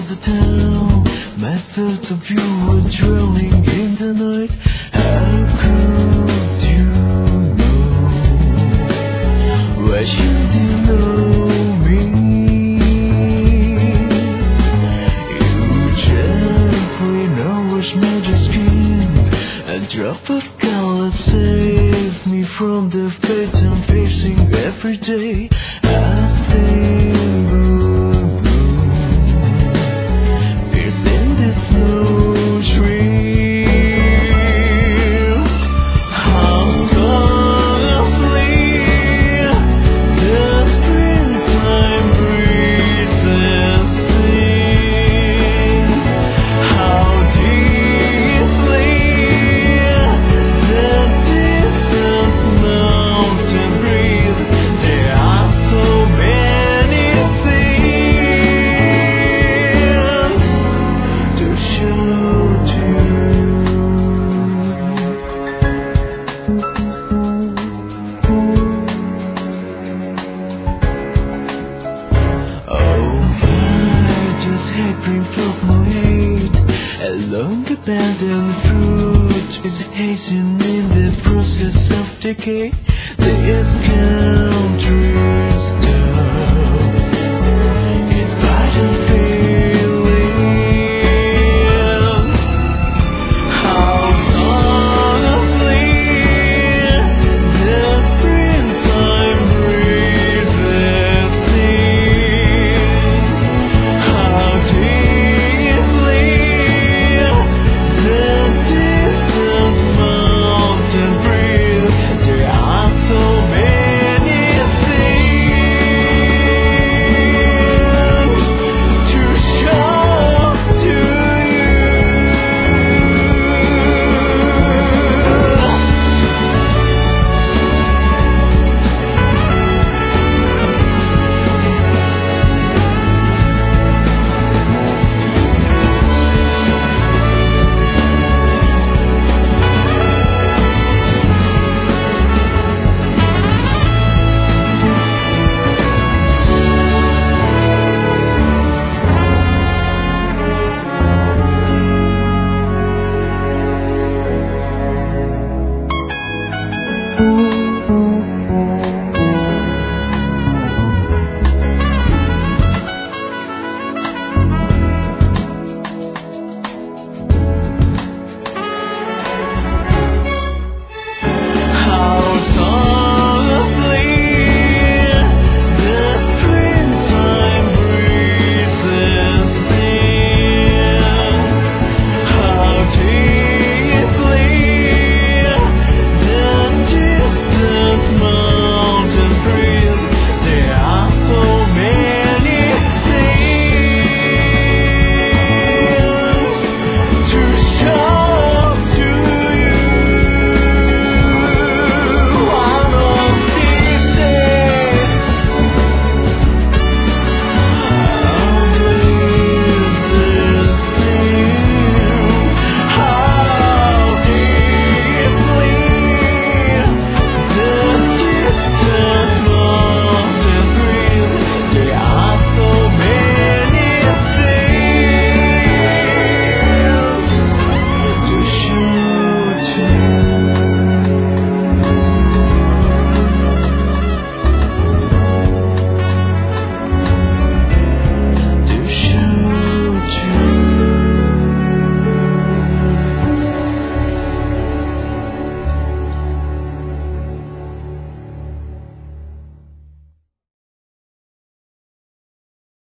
of the town. My thoughts of you were drowning in the night. How could you know? Why should you know me? You gently now wash my skin. A drop of color saves me from the fate I'm facing every day. I think is in this snow dream. How softly the springtime breezes sing. How deeply the distant mountain breathe. There are so many things to show to Oh, I just had green from my head. A long abandoned fruit is hazing in the process of decay.